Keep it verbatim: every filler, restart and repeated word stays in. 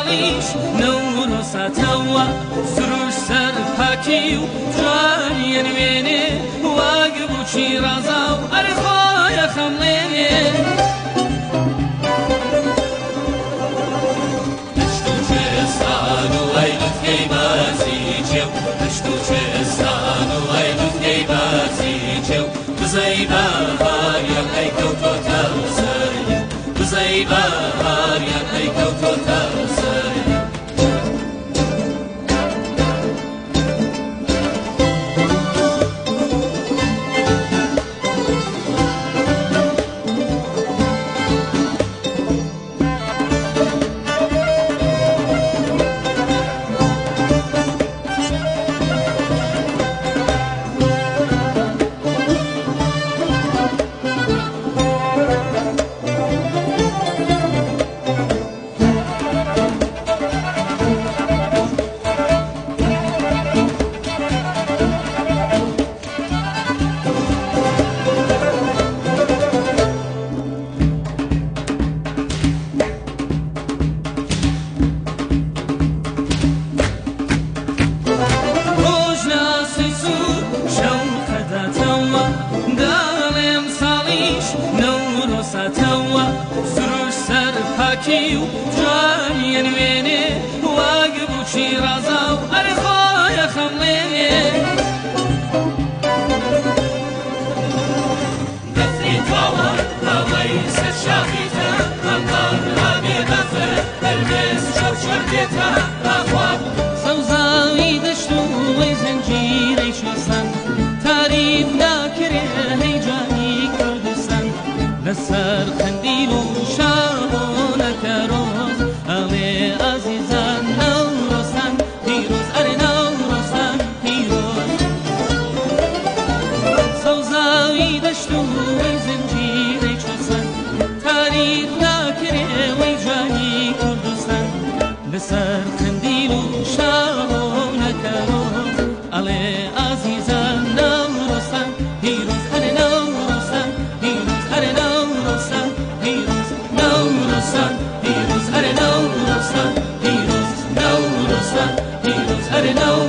ساڵیش نەورۆساتەوە سروش سەر پاکی و جوانیە نوێنێ واگە بچی ڕازا و ئەرێ خۆیە خەمڵێنێ هەشت و چێستان و ئەی لوتکەی بازی جێو هەشت و چێستان و ئەی لوتکەی بازی جێو بزەی بەهاریان ئەی کەوتۆتە سەری بزەی بەهاریان ئەی کەوتۆتە سەری سروش سەر پاکی و جوانیە نوێنێ واگە بچی ڕازا و ئەرێ خۆیە خەمڵێنێ دەفری تاوە باوەی سەر شاخیتە ئەمبار ئابێ بەفر هەرمێز چەوچەر دێتە ئاخواب سەوزاوی دەشت و وەی زەنجیرەی شۆسەن تاریف ناکرێ هەی جوانی کوردستان لەسەر قەندیل و شارۆنەکە ڕۆز ئەڵێ ئازیزان نەورۆسان پیرۆز ئەرێ نەورۆسان پیرۆز سەوزاوی دەشت و وەی زەنجیرەی چۆسەن تاریف ناکرێ وەی جوانی کوردستان لەسەر قەندیل و شارۆنەکە ڕۆز ئەڵێ ئازیزان نەورۆسان پیرۆز ئەرێ نەورۆسان پیرۆز ئەرێ نەورۆسان پیرۆز نەورۆسان پیرۆز ئەرێ نەورۆسان پیرۆز نەورۆسان پیرۆز ئەرێ نەورۆسان